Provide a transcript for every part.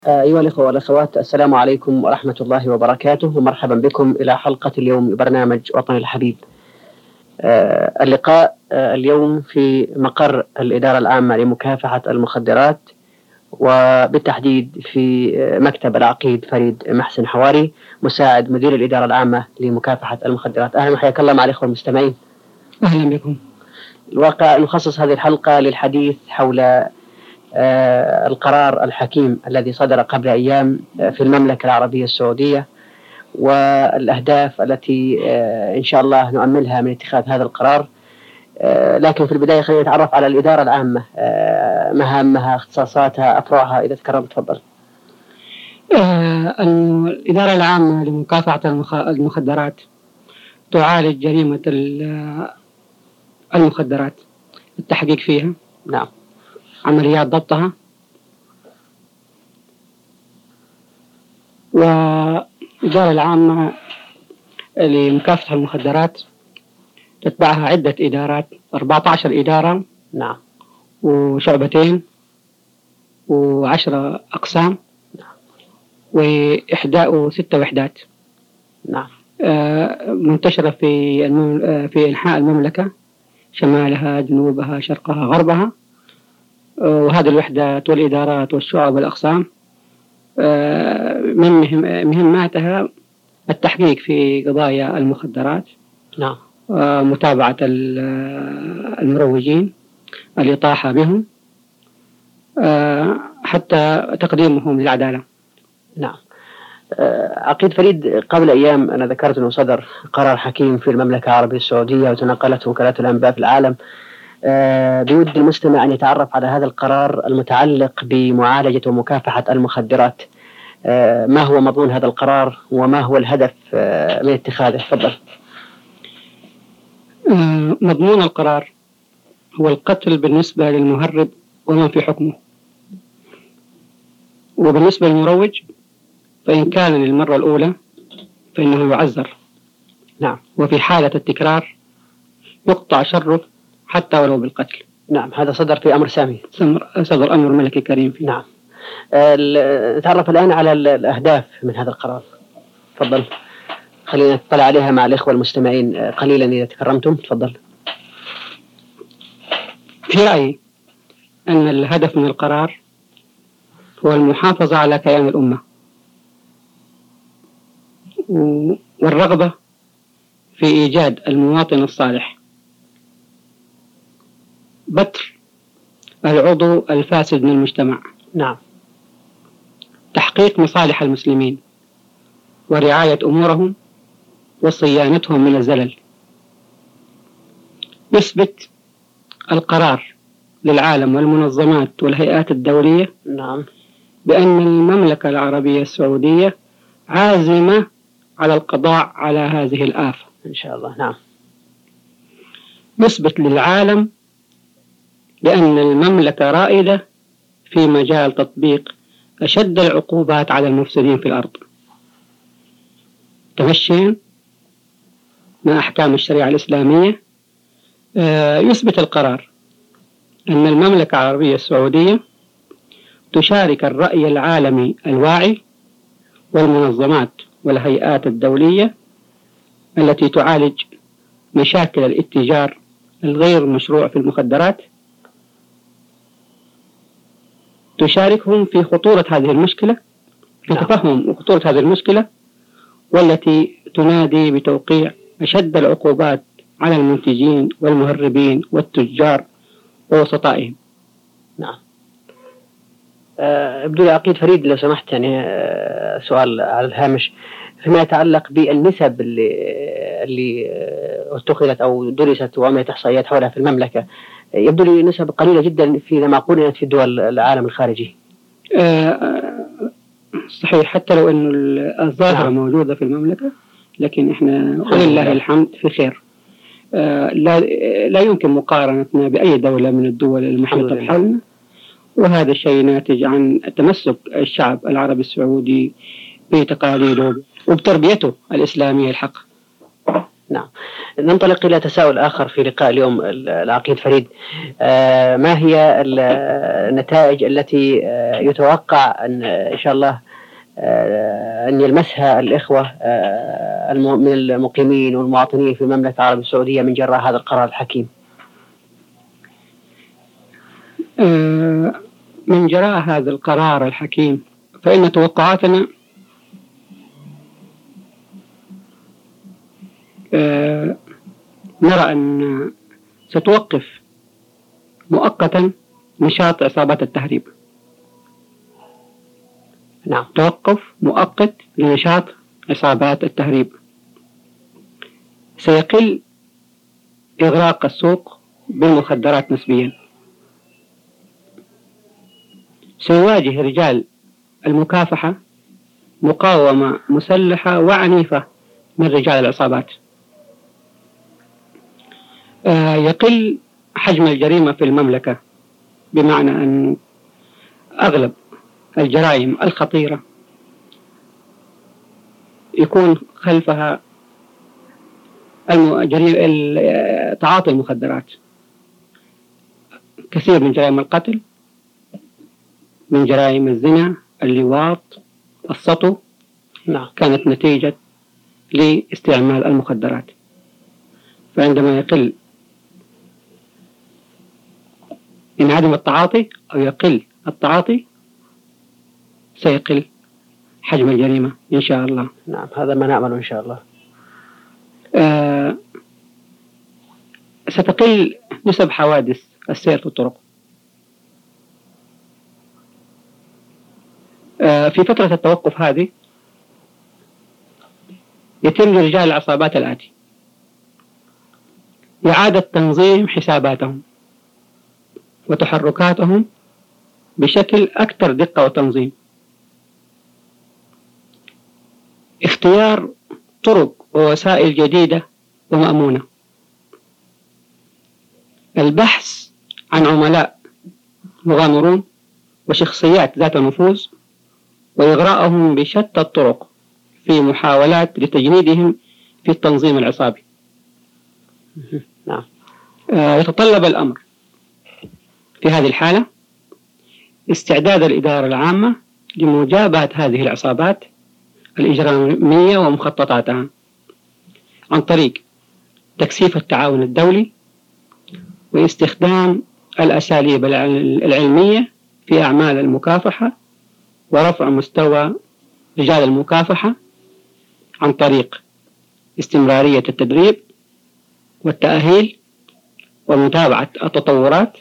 أيها الأخوة والأخوات، السلام عليكم ورحمة الله وبركاته، ومرحبا بكم إلى حلقة اليوم برنامج وطن الحبيب. اللقاء اليوم في مقر الإدارة العامة لمكافحة المخدرات، وبالتحديد في مكتب العقيد فريد محسن حواري مساعد مدير الإدارة العامة لمكافحة المخدرات. أهلا وحياك الله مع الإخوة المستمعين. أهلا بكم. الواقع نخصص هذه الحلقة للحديث حول القرار الحكيم الذي صدر قبل أيام في المملكة العربية السعودية، والأهداف التي إن شاء الله نؤملها من اتخاذ هذا القرار. لكن في البداية خلينا نتعرف على الإدارة العامة، مهامها، اختصاصاتها، أفرعها، إذا تكرمت تفضل. الإدارة العامة لمكافحة المخدرات تعالج جريمة المخدرات، التحقيق فيها، نعم، عمليات ضبطها، والإدارة العامة لمكافحة المخدرات تتبعها عدة إدارات، 14 إدارة، نعم، وشعبتين، و10 أقسام، و6 وحدات، نعم، منتشرة في أنحاء المملكة، شمالها، جنوبها، شرقها، غربها. وهذه الوحدات والإدارات والشعب والأقسام من مهماتها التحقيق في قضايا المخدرات، نعم، متابعة المروجين، الإطاحة بهم، حتى تقديمهم للعدالة. نعم. عقيد فريد، قبل أيام أنا ذكرت أنه صدر قرار حكيم في المملكة العربية السعودية وتناقلته وكالات الأنباء في العالم. بيود المستمع أن يتعرف على هذا القرار المتعلق بمعالجة ومكافحة المخدرات. ما هو مضمون هذا القرار وما هو الهدف من اتخاذه؟ تفضل. مضمون القرار هو القتل بالنسبة للمهرب ومن في حكمه، وبالنسبة للمروج فإن كان للمرة الأولى فإنه يعزر، نعم، وفي حالة التكرار يقطع شره حتى ولو بالقتل. نعم، هذا صدر في أمر سامي، صدر أمر ملكي كريم فيه. نعم. نتعرف الآن على الأهداف من هذا القرار. تفضل، خلينا نطلع عليها مع الإخوة المستمعين قليلا إذا تكرمتم. تفضل. في رأيي أن الهدف من القرار هو المحافظة على كيان الأمة، والرغبة في إيجاد المواطن الصالح، بتر العضو الفاسد من المجتمع، نعم، تحقيق مصالح المسلمين ورعاية أمورهم وصيانتهم من الزلل. يثبت القرار للعالم والمنظمات والهيئات الدولية، نعم، بأن المملكة العربية السعودية عازمة على القضاء على هذه الآفة إن شاء الله. نعم. يثبت للعالم بأن المملكة رائدة في مجال تطبيق أشد العقوبات على المفسدين في الأرض، تمشيا مع أحكام الشريعة الإسلامية. يثبت القرار أن المملكة العربية السعودية تشارك الرأي العالمي الواعي والمنظمات والهيئات الدولية التي تعالج مشاكل الاتجار الغير مشروع في المخدرات، تشاركهم في خطورة هذه المشكلة، في تفهم خطورة هذه المشكلة، والتي تنادي بتوقيع أشد العقوبات على المنتجين والمهربين والتجار ووسطائهم. نعم. ابدو لي عقيد فريد لو سمحت، يعني سؤال على الهامش فيما يتعلق بالنسب اللي اتخذت أو درست وعملت إحصائيات حولها في المملكة. يبدو لي نسب قليلة جدا في ما قلنا في دول العالم الخارجي. صحيح، حتى لو أن الظاهرة نعم. موجودة في المملكة، لكن إحنا ولله الحمد في خير. لا يمكن مقارنتنا بأي دولة من الدول المحيطة بحولنا، وهذا الشيء ناتج عن تمسك الشعب العربي السعودي بتقاليده وبتربيته الإسلامية الحق. نعم. ننطلق إلى تساؤل آخر في لقاء اليوم العقيد فريد. ما هي النتائج التي يتوقع أن إن شاء الله أن يلمسها الإخوة من المقيمين والمواطنين في المملكة العربية السعودية من جراء هذا القرار الحكيم؟ من جراء هذا القرار الحكيم فإن توقعاتنا نرى أن ستوقف مؤقتا نشاط عصابات التهريب. نعم. توقف مؤقت لنشاط عصابات التهريب. سيقل إغراق السوق بالمخدرات نسبيا. سيواجه رجال المكافحة مقاومة مسلحة وعنيفة من رجال العصابات. يقل حجم الجريمة في المملكة، بمعنى أن أغلب الجرائم الخطيرة يكون خلفها تعاطي المخدرات. كثير من جرائم القتل، من جرائم الزنا، اللواط، السطو، كانت نتيجة لاستعمال المخدرات. فعندما يقل ينعدم التعاطي أو يقل التعاطي سيقل حجم الجريمة إن شاء الله. نعم، هذا ما نأمل إن شاء الله. ستقل نسب حوادث السير في الطرق. في فترة التوقف هذه يتم لرجال العصابات الآتي: إعادة تنظيم حساباتهم وتحركاتهم بشكل أكثر دقة وتنظيم، اختيار طرق ووسائل جديدة ومأمونة، البحث عن عملاء مغامرون وشخصيات ذات نفوذ وإغراءهم بشتى الطرق في محاولات لتجنيدهم في التنظيم العصابي. نعم. يتطلب الأمر في هذه الحالة استعداد الإدارة العامة لمجابهة هذه العصابات الإجرامية ومخططاتها عن طريق تكثيف التعاون الدولي واستخدام الأساليب العلمية في أعمال المكافحة ورفع مستوى رجال المكافحة عن طريق استمرارية التدريب والتأهيل ومتابعة التطورات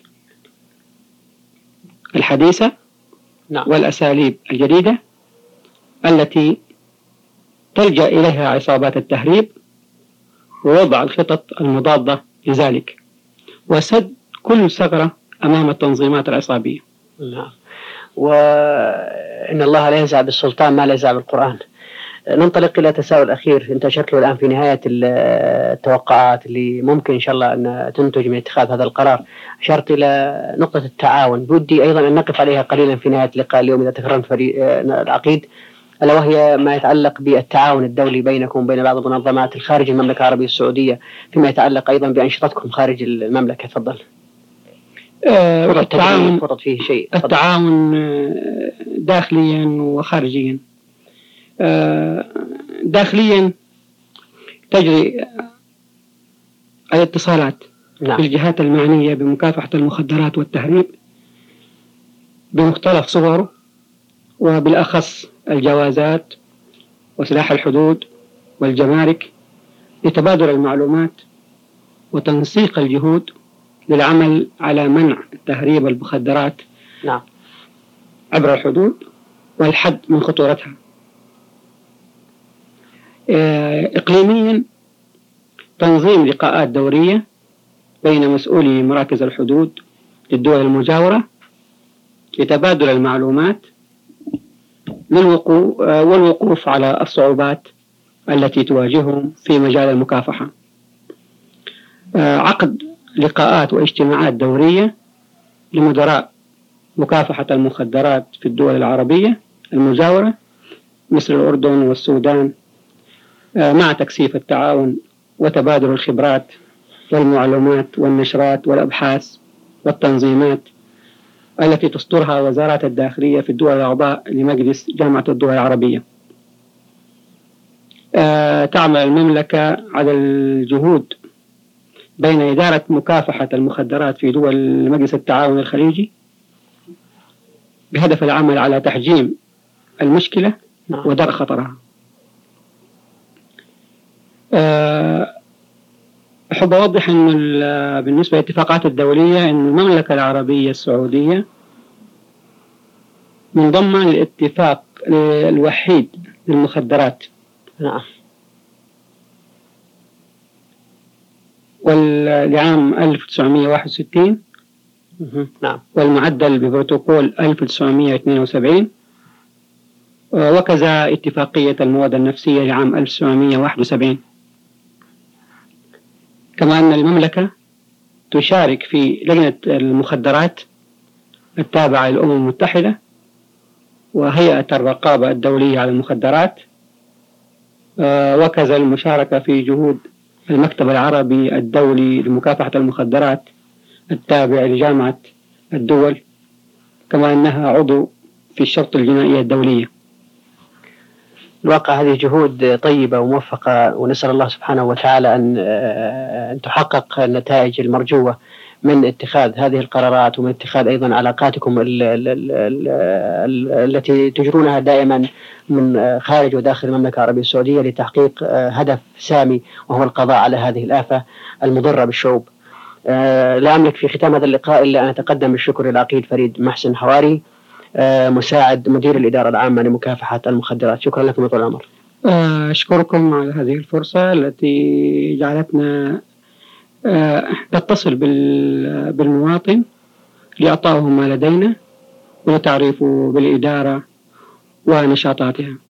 الحديثة والأساليب الجديدة التي تلجأ إليها عصابات التهريب، ووضع الخطط المضادة لذلك وسد كل ثغرة أمام التنظيمات العصابية. نعم. وإن الله لا ينزع بالسلطان ما لا ينزع بالقرآن. ننطلق إلى تساؤل أخير أنت أشرت له الآن في نهاية التوقعات اللي ممكن إن شاء الله أن تنتج من اتخاذ هذا القرار. أشرت إلى نقطة التعاون، بودي أيضا أن نقف عليها قليلا في نهاية اللقاء اليوم إذا تكرمت العقيد، ألا وهي ما يتعلق بالتعاون الدولي بينكم وبين بعض المنظمات الخارج المملكة العربية السعودية فيما يتعلق أيضا بأنشطتكم خارج المملكة. تفضل. التعاون داخليا وخارجيا. داخليا تجري الاتصالات في الجهات المعنية بمكافحة المخدرات والتهريب بمختلف صوره، وبالأخص الجوازات وسلاح الحدود والجمارك، لتبادل المعلومات وتنسيق الجهود للعمل على منع تهريب المخدرات عبر الحدود والحد من خطورتها. إقليميا تنظيم لقاءات دورية بين مسؤولي مراكز الحدود للدول المجاورة لتبادل المعلومات والوقوف على الصعوبات التي تواجههم في مجال المكافحة. عقد لقاءات واجتماعات دورية لمدراء مكافحة المخدرات في الدول العربية المجاورة مثل الأردن والسودان، مع تكثيف التعاون وتبادل الخبرات والمعلومات والنشرات والأبحاث والتنظيمات التي تصدرها وزارة الداخلية في الدول الأعضاء لمجلس جامعة الدول العربية. تعمل المملكة على الجهود بين إدارة مكافحة المخدرات في دول مجلس التعاون الخليجي بهدف العمل على تحجيم المشكلة ودرء خطرها. أحب أوضح أن بالنسبة للاتفاقات الدولية أن المملكة العربية السعودية منضمة للاتفاق الوحيد للمخدرات. نعم. والعام 1961. نعم. والمعدل ببروتوكول 1972، وكذا اتفاقية المواد النفسية لعام 1971. كما أن المملكة تشارك في لجنة المخدرات التابعة للأمم المتحدة وهيئة الرقابة الدولية على المخدرات، وكذا المشاركة في جهود المكتب العربي الدولي لمكافحة المخدرات التابع لجامعة الدول، كما أنها عضو في الشرطة الجنائية الدولية. الواقع هذه جهود طيبة وموفقة، ونسأل الله سبحانه وتعالى أن تحقق النتائج المرجوة من اتخاذ هذه القرارات، ومن اتخاذ أيضا علاقاتكم التي تجرونها دائما من خارج وداخل المملكة العربية السعودية لتحقيق هدف سامي، وهو القضاء على هذه الآفة المضرة بالشعوب. لا أملك في ختام هذا اللقاء إلا أن أتقدم بالشكر للعقيد فريد محسن حواري، مساعد مدير الإدارة العامة لمكافحة المخدرات. شكرا لكم طول العمر. أشكركم على هذه الفرصة التي جعلتنا نتصل بالمواطن لإعطائه ما لدينا وتعريفه بالإدارة ونشاطاتها.